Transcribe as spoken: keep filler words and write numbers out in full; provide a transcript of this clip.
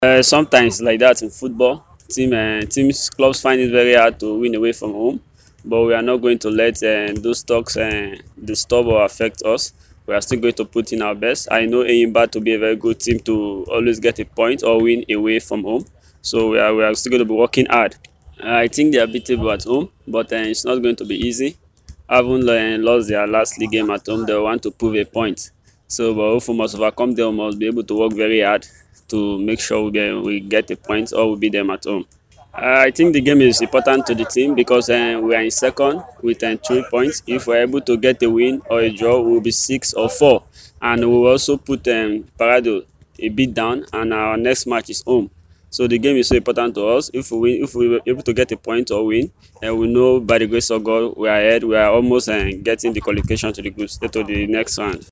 Uh, sometimes like that in football, team uh, teams clubs find it very hard to win away from home, but we are not going to let uh, those talks uh, disturb or affect us. We are still going to put in our best. I know Eyimba to be a very good team to always get a point or win away from home, so we are we are still going to be working hard. I think they are beatable at home, but uh, it's not going to be easy. Having uh, lost their last league game at home, they want to prove a point. So, but if we must overcome them, we must be able to work very hard to make sure we get, we get a point or we beat them at home. Uh, I think the game is important to the team because uh, we are in second with uh, three points. If we're able to get a win or a draw, we will be six or four. And we will also put um, Parado a bit down, and our next match is home. So the game is so important to us. If we win, if we were able to get a point or win, and we know by the grace of God we are ahead. We are almost uh, getting the qualification to the group to the next round.